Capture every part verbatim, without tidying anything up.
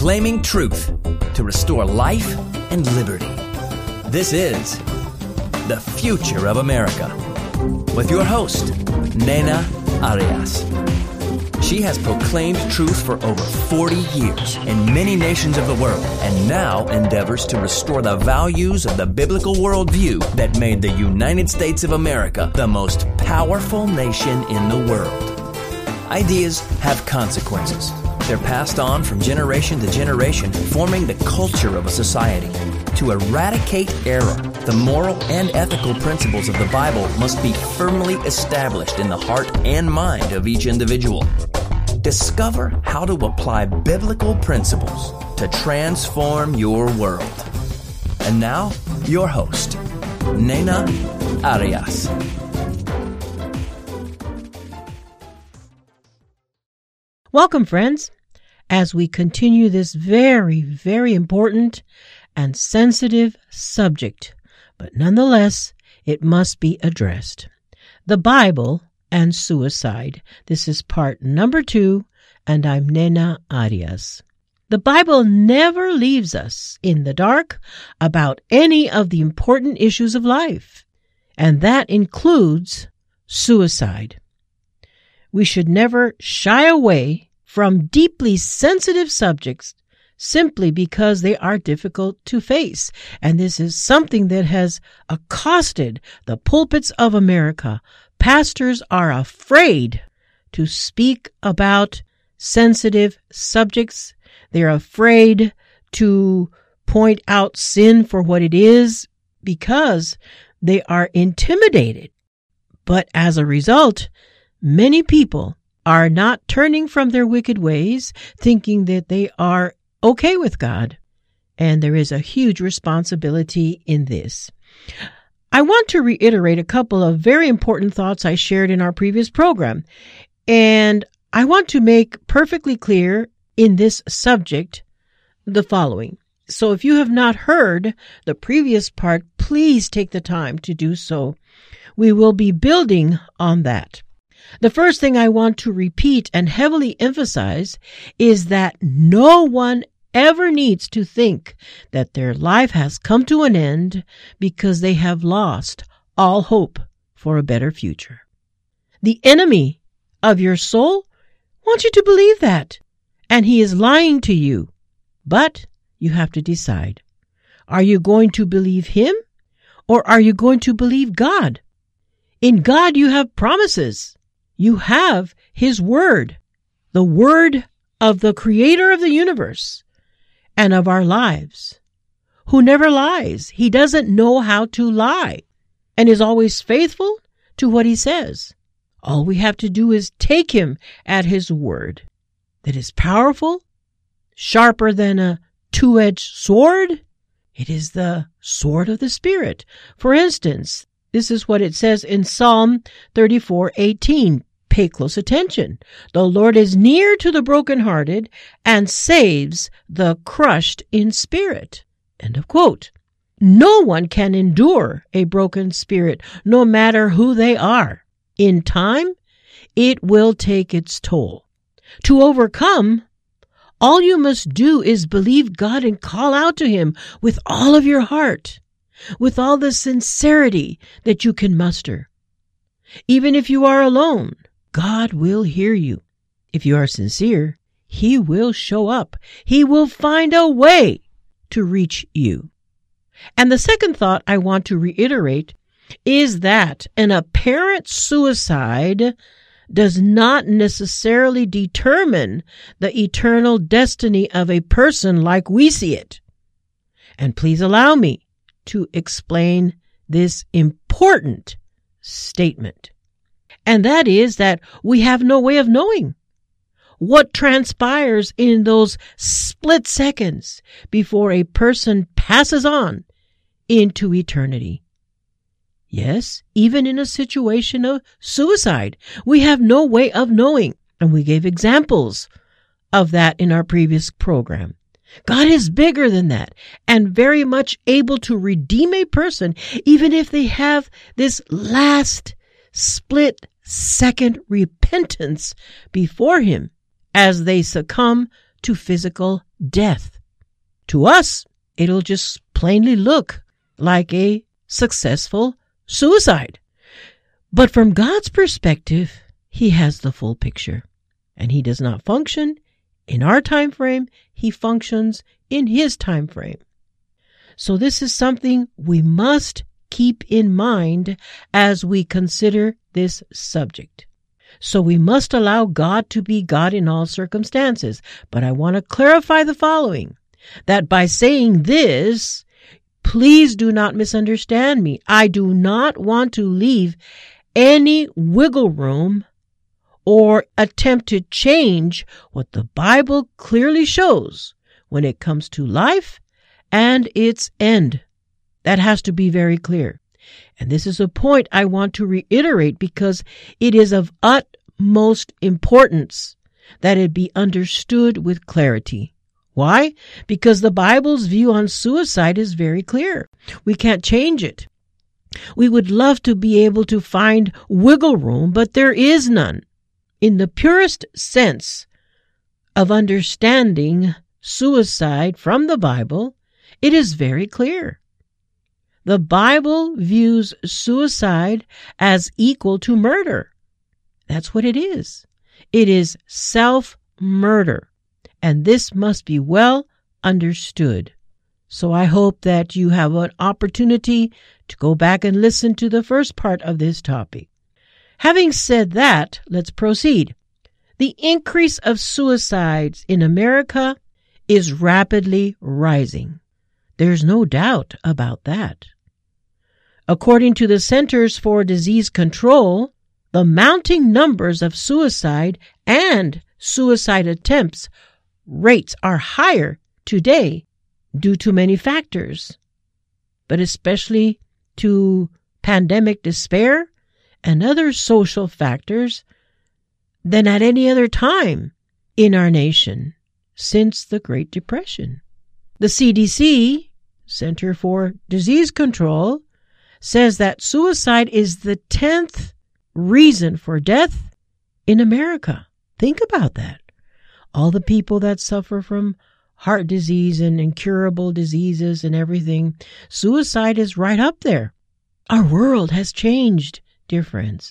proclaiming truth to restore life and liberty. This is The Future of America with your host, Nena Arias. She has proclaimed truth for over forty years in many nations of the world and now endeavors to restore the values of the biblical worldview that made the United States of America the most powerful nation in the world. Ideas have consequences. They're passed on from generation to generation, forming the culture of a society. To eradicate error, the moral and ethical principles of the Bible must be firmly established in the heart and mind of each individual. Discover how to apply biblical principles to transform your world. And now, your host, Nena Arias. Welcome, friends, as we continue this very, very important and sensitive subject, but nonetheless, it must be addressed. The Bible and suicide. This is part number two, and I'm Nena Arias. The Bible never leaves us in the dark about any of the important issues of life, and that includes suicide. We should never shy away from deeply sensitive subjects simply because they are difficult to face. And this is something that has accosted the pulpits of America. Pastors are afraid to speak about sensitive subjects. They're afraid to point out sin for what it is because they are intimidated. But as a result, many people are not turning from their wicked ways, thinking that they are okay with God. And there is a huge responsibility in this. I want to reiterate a couple of very important thoughts I shared in our previous program. And I want to make perfectly clear in this subject the following. So if you have not heard the previous part, please take the time to do so. We will be building on that. The first thing I want to repeat and heavily emphasize is that no one ever needs to think that their life has come to an end because they have lost all hope for a better future. The enemy of your soul wants you to believe that, and he is lying to you. But you have to decide. Are you going to believe him, or are you going to believe God? In God you have promises. You have his word, the word of the creator of the universe and of our lives, who never lies. He doesn't know how to lie and is always faithful to what he says. All we have to do is take him at his word that is powerful, sharper than a two-edged sword. It is the sword of the Spirit. For instance, this is what it says in Psalm thirty-four eighteen. Pay close attention. The Lord is near to the brokenhearted and saves the crushed in spirit. End of quote. No one can endure a broken spirit, no matter who they are. In time, it will take its toll. To overcome, all you must do is believe God and call out to him with all of your heart, with all the sincerity that you can muster. Even if you are alone, God will hear you. If you are sincere, he will show up. He will find a way to reach you. And the second thought I want to reiterate is that an apparent suicide does not necessarily determine the eternal destiny of a person like we see it. And please allow me to explain this important statement. And that is that we have no way of knowing what transpires in those split seconds before a person passes on into eternity. Yes, even in a situation of suicide, we have no way of knowing. And we gave examples of that in our previous program. God is bigger than that and very much able to redeem a person, even if they have this last split second repentance before him as they succumb to physical death. To us, it'll just plainly look like a successful suicide. But from God's perspective, He has the full picture. And He does not function in our time frame. He functions in His time frame. So this is something we must keep in mind as we consider this subject. So we must allow God to be God in all circumstances. But I want to clarify the following, that by saying this, please do not misunderstand me. I do not want to leave any wiggle room or attempt to change what the Bible clearly shows when it comes to life and its end. That has to be very clear. And this is a point I want to reiterate because it is of utmost importance that it be understood with clarity. Why? Because the Bible's view on suicide is very clear. We can't change it. We would love to be able to find wiggle room, but there is none. In the purest sense of understanding suicide from the Bible, it is very clear. The Bible views suicide as equal to murder. That's what it is. It is self-murder. And this must be well understood. So I hope that you have an opportunity to go back and listen to the first part of this topic. Having said that, let's proceed. The increase of suicides in America is rapidly rising. There's no doubt about that. According to the Centers for Disease Control, the mounting numbers of suicide and suicide attempts rates are higher today due to many factors, but especially to pandemic despair and other social factors than at any other time in our nation since the Great Depression. The C D C, Center for Disease Control, says that suicide is the tenth reason for death in America. Think about that. All the people that suffer from heart disease and incurable diseases and everything, suicide is right up there. Our world has changed, dear friends.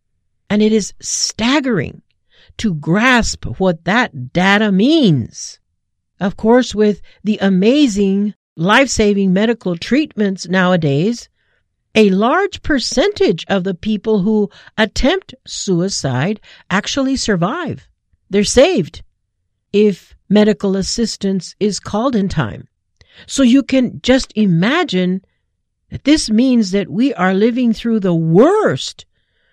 And it is staggering to grasp what that data means. Of course, with the amazing life-saving medical treatments nowadays, a large percentage of the people who attempt suicide actually survive. They're saved if medical assistance is called in time. So you can just imagine that this means that we are living through the worst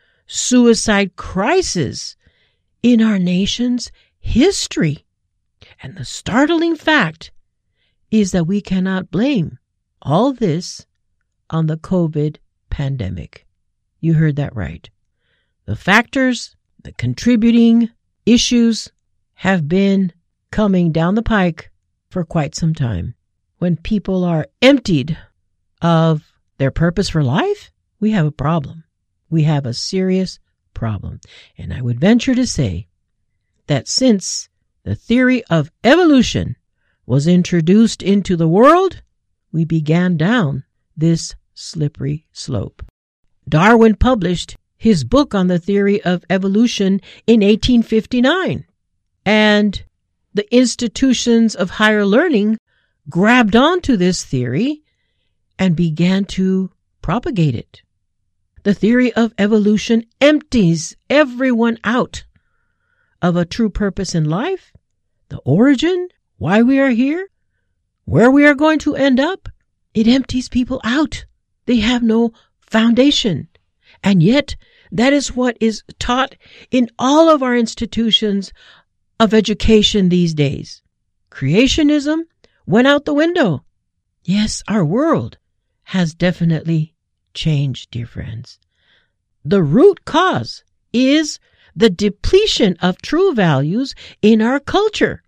suicide crisis in our nation's history. And the startling fact is that we cannot blame all this on the COVID pandemic. You heard that right. The factors, the contributing issues have been coming down the pike for quite some time. When people are emptied of their purpose for life, we have a problem. We have a serious problem. And I would venture to say that since the theory of evolution was introduced into the world, we began down this slippery slope. Darwin published his book on the theory of evolution in eighteen fifty-nine, and the institutions of higher learning grabbed onto this theory and began to propagate it. The theory of evolution empties everyone out of a true purpose in life, the origin, why we are here, where we are going to end up. It empties people out. They have no foundation. And yet, that is what is taught in all of our institutions of education these days. Creationism went out the window. Yes, our world has definitely changed, dear friends. The root cause is the depletion of true values in our culture,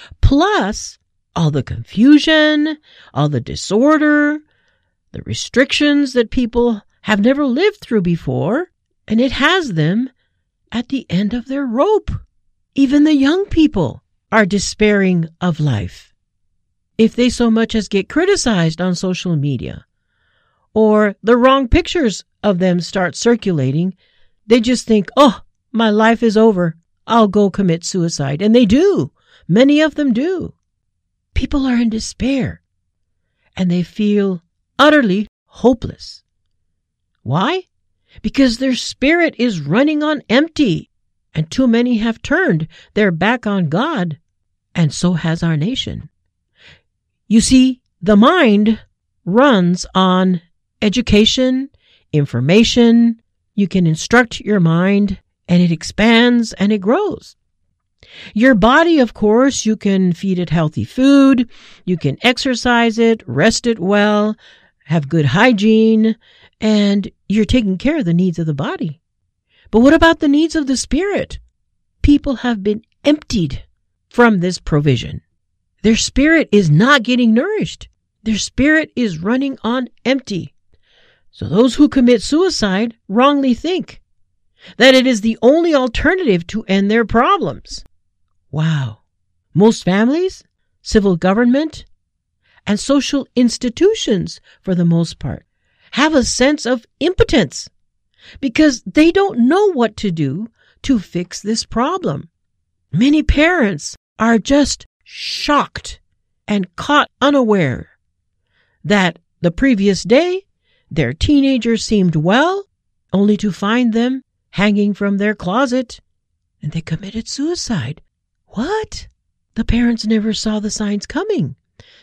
plus all the confusion, all the disorder, the restrictions that people have never lived through before, and it has them at the end of their rope. Even the young people, are despairing of life. If they so much as get criticized on social media, or the wrong pictures of them start circulating, they just think, oh, my life is over. I'll go commit suicide. And they do. Many of them do. People are in despair, and they feel utterly hopeless. Why? Because their spirit is running on empty, and too many have turned their back on God, and so has our nation. You see, the mind runs on education, information. You can instruct your mind, and it expands and it grows. Your body, of course, you can feed it healthy food, you can exercise it, rest it well, have good hygiene, and you're taking care of the needs of the body. But what about the needs of the spirit? People have been emptied from this provision. Their spirit is not getting nourished. Their spirit is running on empty. So those who commit suicide wrongly think that it is the only alternative to end their problems. Wow. Most families, civil government, and social institutions, for the most part, have a sense of impotence because they don't know what to do to fix this problem. Many parents are just shocked and caught unaware that the previous day their teenager seemed well, only to find them hanging from their closet, and they committed suicide. What? The parents never saw the signs coming.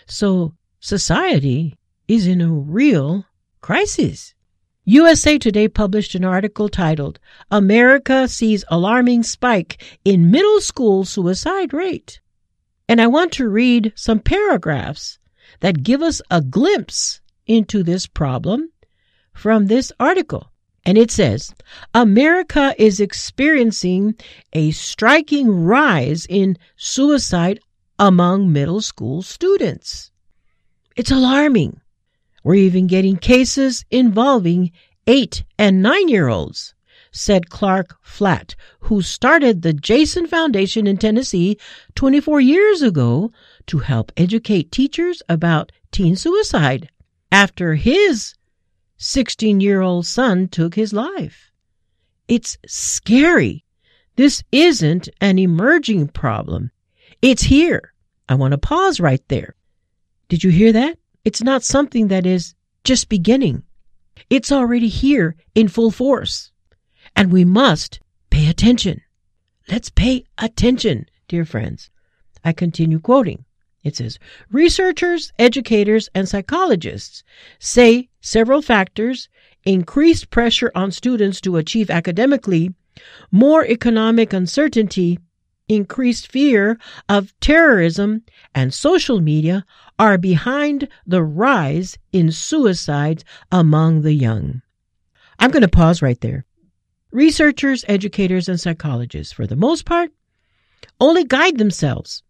So society is in a real crisis. U S A Today published an article titled, "America Sees Alarming Spike in Middle School Suicide Rate." And I want to read some paragraphs that give us a glimpse into this problem from this article. And it says, America is experiencing a striking rise in suicide among middle school students. It's alarming. We're even getting cases involving eight and nine-year-olds, said Clark Flatt, who started the Jason Foundation in Tennessee twenty-four years ago to help educate teachers about teen suicide after his sixteen-year-old son took his life. It's scary. This isn't an emerging problem. It's here. I want to pause right there. Did you hear that? It's not something that is just beginning. It's already here in full force. And we must pay attention. Let's pay attention, dear friends. I continue quoting. It says, researchers, educators, and psychologists say several factors: increased pressure on students to achieve academically, more economic uncertainty, increased fear of terrorism, and social media are behind the rise in suicides among the young. I'm going to pause right there. Researchers, educators, and psychologists, for the most part, only guide themselves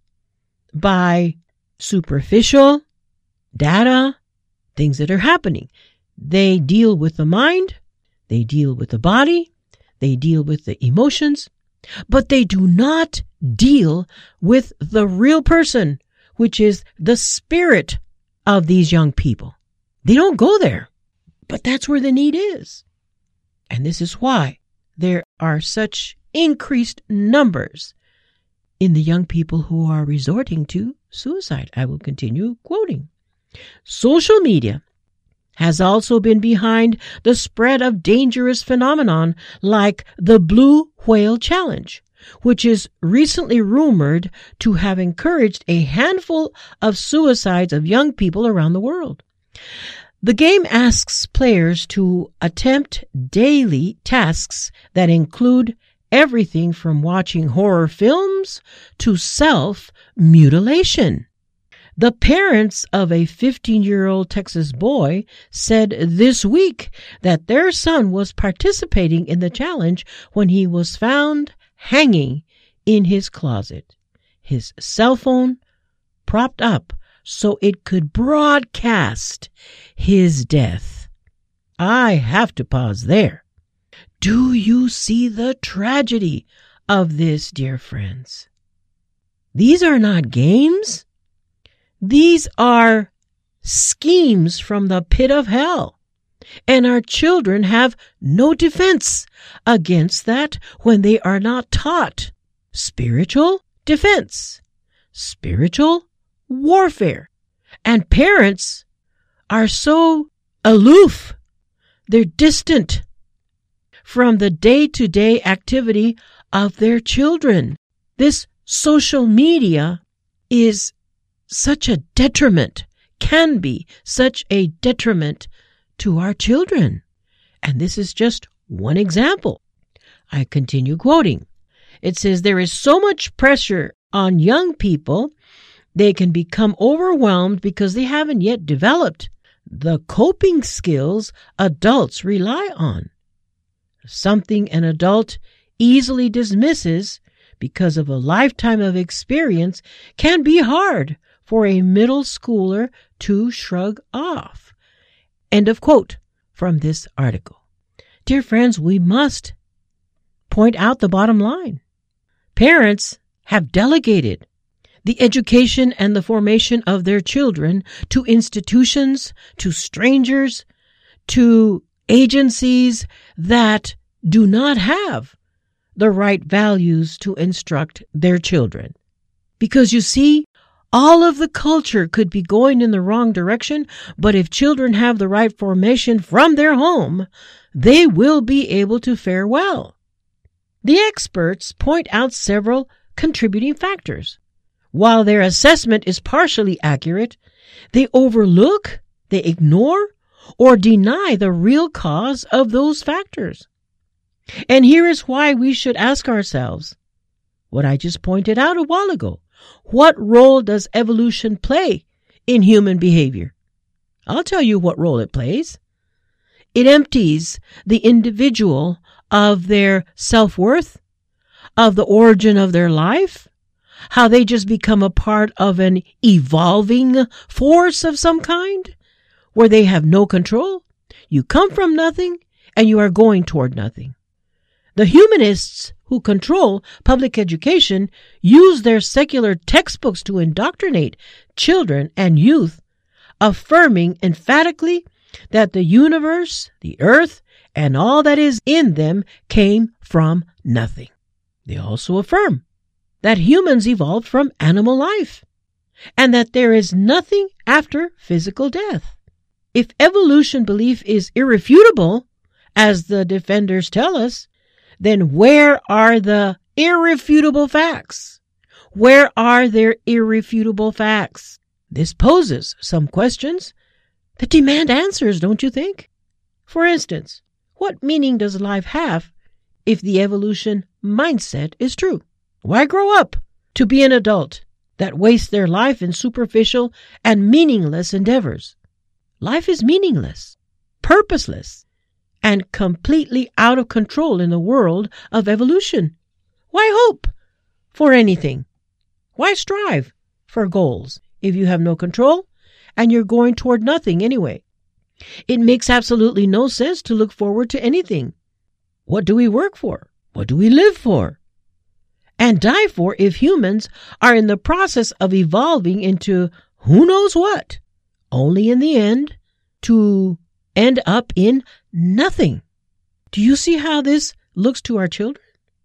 by superficial data, things that are happening. They deal with the mind, they deal with the body, they deal with the emotions, but they do not deal with the real person, which is the spirit of these young people. They don't go there, but that's where the need is. And this is why there are such increased numbers in the young people who are resorting to suicide. I will continue quoting. Social media has also been behind the spread of dangerous phenomenon like the Blue Whale Challenge, which is recently rumored to have encouraged a handful of suicides of young people around the world. The game asks players to attempt daily tasks that include everything from watching horror films to self-mutilation. The parents of a fifteen-year-old Texas boy said this week that their son was participating in the challenge when he was found hanging in his closet, his cell phone propped up so it could broadcast his death. I have to pause there. Do you see the tragedy of this, dear friends? These are not games. These are schemes from the pit of hell. And our children have no defense against that when they are not taught spiritual defense, spiritual warfare. And parents are so aloof. They're distant from the day-to-day activity of their children. This social media is such a detriment, can be such a detriment to our children. And this is just one example. I continue quoting. It says, there is so much pressure on young people, they can become overwhelmed because they haven't yet developed the coping skills adults rely on. Something an adult easily dismisses because of a lifetime of experience can be hard for a middle schooler to shrug off. End of quote from this article. Dear friends, we must point out the bottom line. Parents have delegated the education and the formation of their children to institutions, to strangers, to agencies that do not have the right values to instruct their children. Because you see, all of the culture could be going in the wrong direction, but if children have the right formation from their home, they will be able to fare well. The experts point out several contributing factors. While their assessment is partially accurate, they overlook, they ignore, or deny the real cause of those factors. And here is why we should ask ourselves what I just pointed out a while ago. What role does evolution play in human behavior? I'll tell you what role it plays. It empties the individual of their self-worth, of the origin of their life, how they just become a part of an evolving force of some kind, where they have no control. You come from nothing, and you are going toward nothing. The humanists who control public education use their secular textbooks to indoctrinate children and youth, affirming emphatically that the universe, the earth, and all that is in them came from nothing. They also affirm that humans evolved from animal life, and that there is nothing after physical death. If evolution belief is irrefutable, as the defenders tell us, then where are the irrefutable facts? Where are their irrefutable facts? This poses some questions that demand answers, don't you think? For instance, what meaning does life have if the evolution mindset is true? Why grow up to be an adult that wastes their life in superficial and meaningless endeavors? Life is meaningless, purposeless, and completely out of control in the world of evolution. Why hope for anything? Why strive for goals if you have no control and you're going toward nothing anyway? It makes absolutely no sense to look forward to anything. What do we work for? What do we live for? And die for if humans are in the process of evolving into who knows what, only in the end to end up in nothing. Do you see how this looks to our children?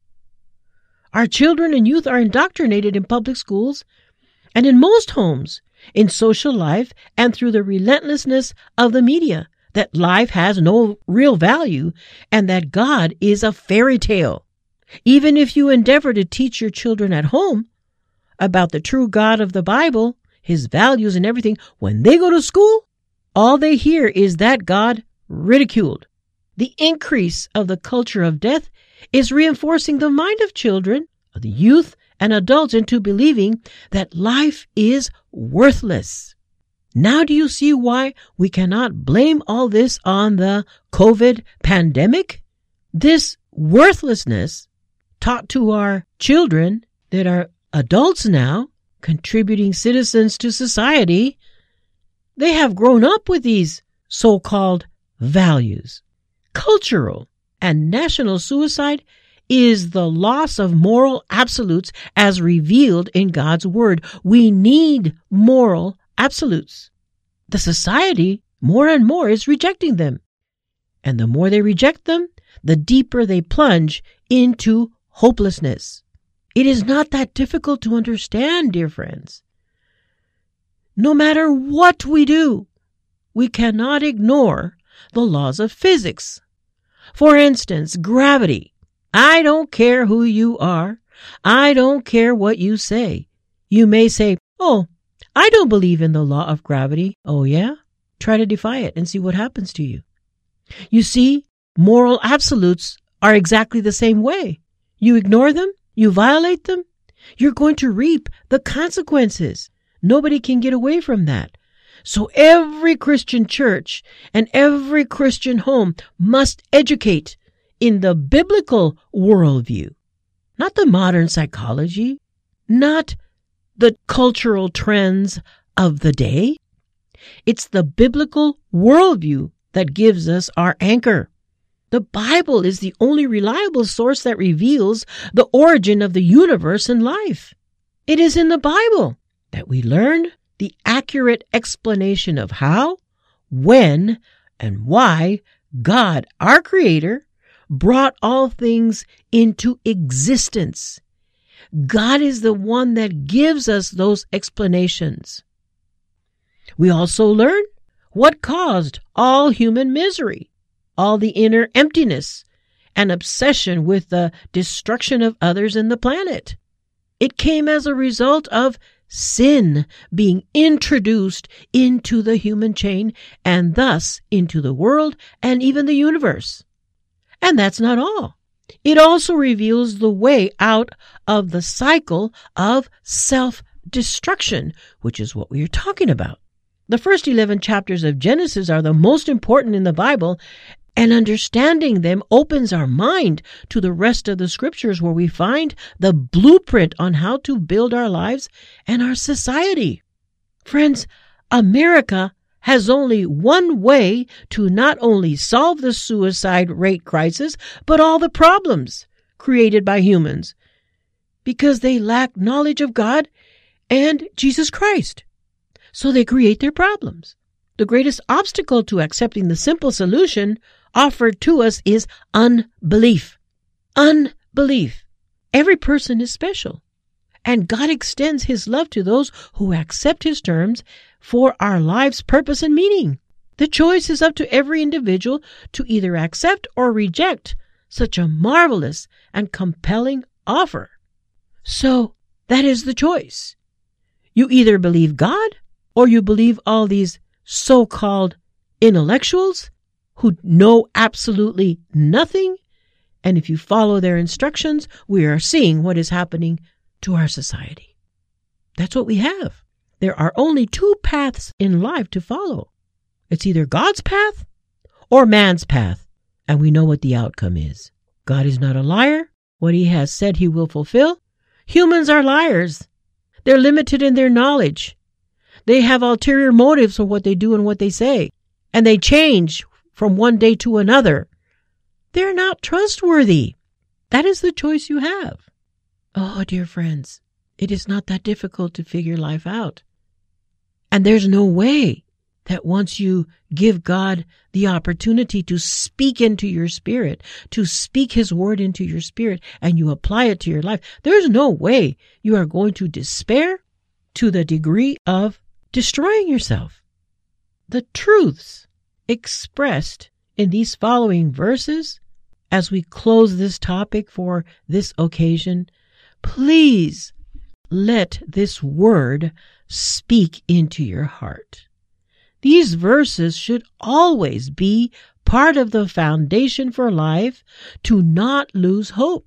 Our children and youth are indoctrinated in public schools and in most homes, in social life, and through the relentlessness of the media, that life has no real value and that God is a fairy tale. Even if you endeavor to teach your children at home about the true God of the Bible, his values and everything, when they go to school, all they hear is that God ridiculed. The increase of the culture of death is reinforcing the mind of children, of the youth and adults into believing that life is worthless. Now do you see why we cannot blame all this on the COVID pandemic? This worthlessness taught to our children that are adults now, contributing citizens to society, they have grown up with these so-called values. Cultural and national suicide is the loss of moral absolutes as revealed in God's Word. We need moral absolutes. The society, more and more, is rejecting them. And the more they reject them, the deeper they plunge into hopelessness. It is not that difficult to understand, dear friends. No matter what we do, we cannot ignore the laws of physics. For instance, gravity. I don't care who you are. I don't care what you say. You may say, oh, I don't believe in the law of gravity. Oh, yeah? Try to defy it and see what happens to you. You see, moral absolutes are exactly the same way. You ignore them, you violate them, you're going to reap the consequences. Nobody can get away from that. So every Christian church and every Christian home must educate in the biblical worldview, not the modern psychology, not the cultural trends of the day. It's the biblical worldview that gives us our anchor. The Bible is the only reliable source that reveals the origin of the universe and life. It is in the Bible that we learn the accurate explanation of how, when, and why God, our Creator, brought all things into existence. God is the one that gives us those explanations. We also learn what caused all human misery, all the inner emptiness and obsession with the destruction of others in the planet. It came as a result of sin being introduced into the human chain and thus into the world and even the universe. And that's not all. It also reveals the way out of the cycle of self-destruction, which is what we are talking about. The first eleven chapters of Genesis are the most important in the Bible, and understanding them opens our mind to the rest of the scriptures where we find the blueprint on how to build our lives and our society. Friends, America has only one way to not only solve the suicide rate crisis, but all the problems created by humans, because they lack knowledge of God and Jesus Christ. So they create their problems. The greatest obstacle to accepting the simple solution offered to us is unbelief. Unbelief. Every person is special, and God extends His love to those who accept His terms for our life's purpose and meaning. The choice is up to every individual to either accept or reject such a marvelous and compelling offer. So that is the choice. You either believe God or you believe all these so-called intellectuals who know absolutely nothing. And if you follow their instructions, we are seeing what is happening to our society. That's what we have. There are only two paths in life to follow. It's either God's path or man's path. And we know what the outcome is. God is not a liar. What He has said He will fulfill. Humans are liars. They're limited in their knowledge. They have ulterior motives for what they do and what they say. And they change from one day to another. They're not trustworthy. That is the choice you have. Oh, dear friends, it is not that difficult to figure life out. And there's no way that once you give God the opportunity to speak into your spirit, to speak His word into your spirit, and you apply it to your life, there's no way you are going to despair to the degree of destroying yourself. The truths expressed in these following verses, as we close this topic for this occasion, please let this word speak into your heart. These verses should always be part of the foundation for life to not lose hope,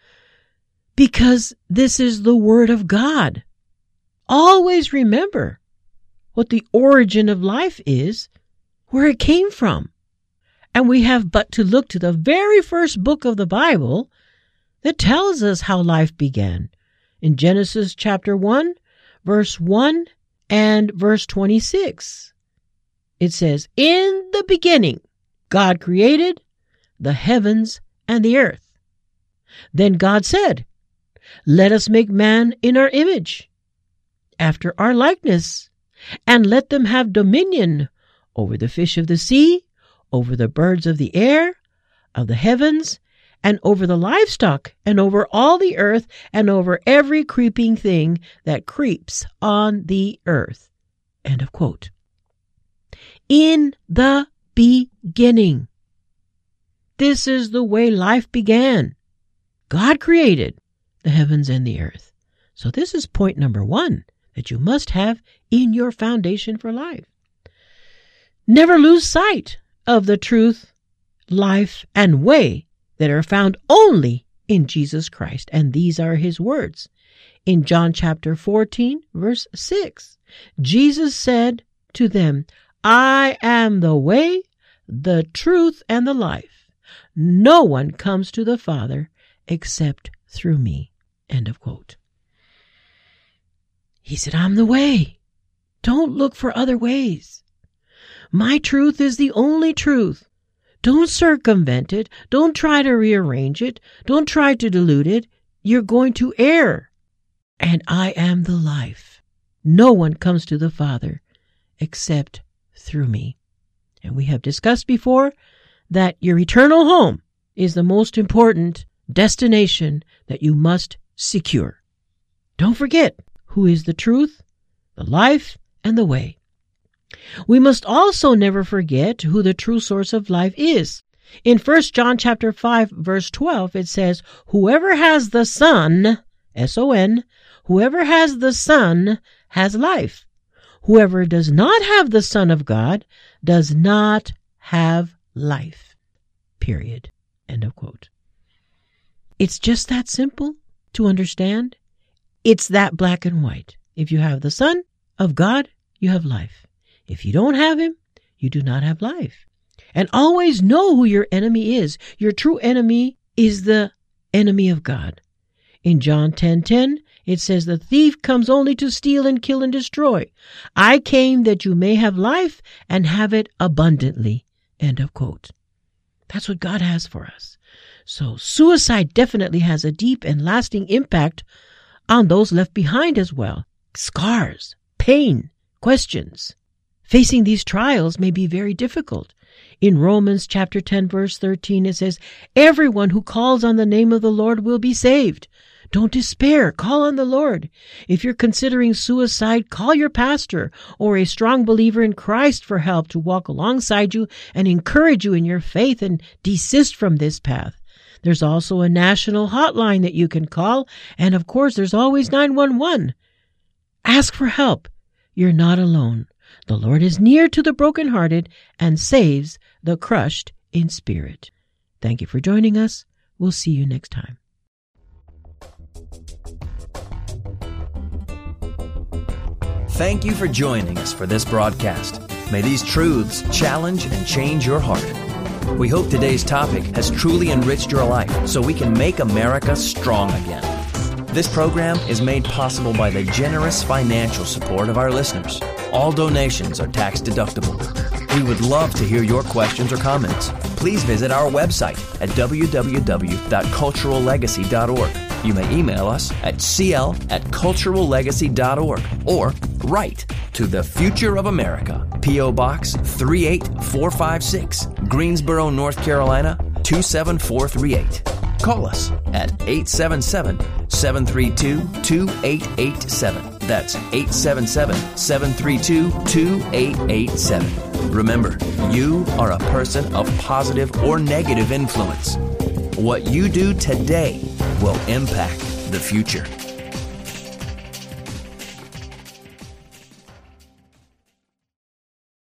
because this is the Word of God. Always remember what the origin of life is, where it came from. And we have but to look to the very first book of the Bible that tells us how life began. In Genesis chapter one, verse one and verse twenty-six, it says, "In the beginning, God created the heavens and the earth." Then God said, "Let us make man in our image, after our likeness, and let them have dominion over the fish of the sea, over the birds of the air, of the heavens, and over the livestock, and over all the earth, and over every creeping thing that creeps on the earth." End of quote. In the beginning. This is the way life began. God created the heavens and the earth. So this is point number one that you must have in your foundation for life. Never lose sight of the truth, life, and way that are found only in Jesus Christ. And these are his words. In John chapter fourteen, verse six, Jesus said to them, "I am the way, the truth, and the life. No one comes to the Father except through me." End of quote. He said, "I'm the way. Don't look for other ways. My truth is the only truth. Don't circumvent it. Don't try to rearrange it. Don't try to dilute it. You're going to err. And I am the life. No one comes to the Father except through me." And we have discussed before that your eternal home is the most important destination that you must secure. Don't forget who is the truth, the life, and the way. We must also never forget who the true source of life is. In First John chapter five, verse twelve, it says, "Whoever has the Son," S O N, "whoever has the Son has life. Whoever does not have the Son of God does not have life." Period. End of quote. It's just that simple to understand. It's that black and white. If you have the Son of God, you have life. If you don't have him, you do not have life. And always know who your enemy is. Your true enemy is the enemy of God. In John ten ten, it says, "The thief comes only to steal and kill and destroy. I came that you may have life and have it abundantly." End of quote. That's what God has for us. So suicide definitely has a deep and lasting impact on those left behind as well. Scars, pain, questions. Facing these trials may be very difficult. In Romans chapter ten, verse thirteen, it says, "Everyone who calls on the name of the Lord will be saved." Don't despair. Call on the Lord. If you're considering suicide, call your pastor or a strong believer in Christ for help to walk alongside you and encourage you in your faith and desist from this path. There's also a national hotline that you can call. And of course, there's always nine one one. Ask for help. You're not alone. The Lord is near to the brokenhearted and saves the crushed in spirit. Thank you for joining us. We'll see you next time. Thank you for joining us for this broadcast. May these truths challenge and change your heart. We hope today's topic has truly enriched your life so we can make America strong again. This program is made possible by the generous financial support of our listeners. All donations are tax deductible. We would love to hear your questions or comments. Please visit our website at w w w dot cultural legacy dot org. You may email us at c l at cultural legacy dot org or write to The Future of America, P O. Box three eight four five six, Greensboro, North Carolina two seven four three eight. Call us at eight seven seven, seven three two, two eight eight seven. That's eight seven seven, seven three two, two eight eight seven. Remember, you are a person of positive or negative influence. What you do today will impact the future.